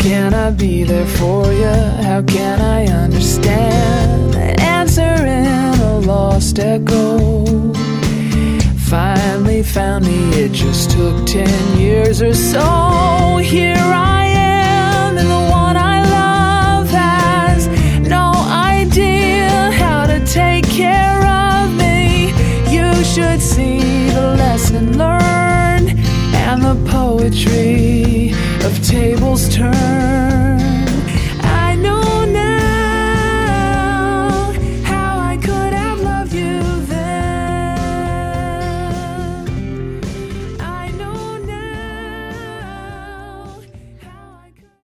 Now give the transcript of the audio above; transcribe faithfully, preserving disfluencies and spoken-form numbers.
can I be there for you? How can I understand the answer in a lost echo? Finally found me, it just took ten years or so. Here I